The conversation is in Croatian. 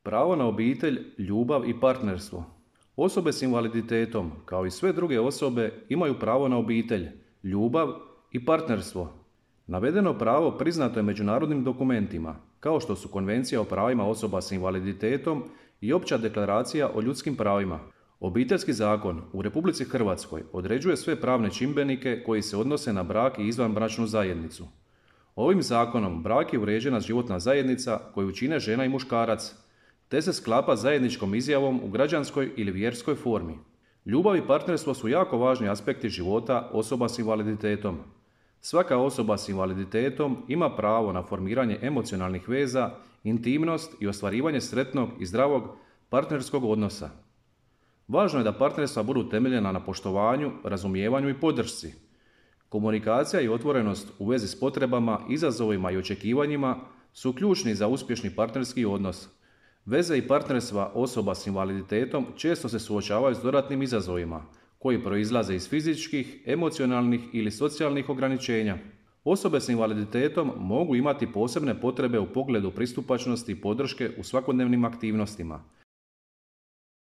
Pravo na obitelj, ljubav i partnerstvo. Osobe s invaliditetom, kao i sve druge osobe, imaju pravo na obitelj, ljubav i partnerstvo. Navedeno pravo priznato je međunarodnim dokumentima, kao što su Konvencija o pravima osoba s invaliditetom i Opća deklaracija o ljudskim pravima. Obiteljski zakon u Republici Hrvatskoj određuje sve pravne čimbenike koji se odnose na brak i izvanbračnu zajednicu. Ovim zakonom brak je uređena životna zajednica koju čine žena i muškarac, te se sklapa zajedničkom izjavom u građanskoj ili vjerskoj formi. Ljubav i partnerstvo su jako važni aspekti života osoba s invaliditetom. Svaka osoba s invaliditetom ima pravo na formiranje emocionalnih veza, intimnost i ostvarivanje sretnog i zdravog partnerskog odnosa. Važno je da partnerstva budu temeljena na poštovanju, razumijevanju i podršci. Komunikacija i otvorenost u vezi s potrebama, izazovima i očekivanjima su ključni za uspješni partnerski odnos. Veze i partnerstva osoba s invaliditetom često se suočavaju s dodatnim izazovima, koji proizlaze iz fizičkih, emocionalnih ili socijalnih ograničenja. Osobe s invaliditetom mogu imati posebne potrebe u pogledu pristupačnosti i podrške u svakodnevnim aktivnostima,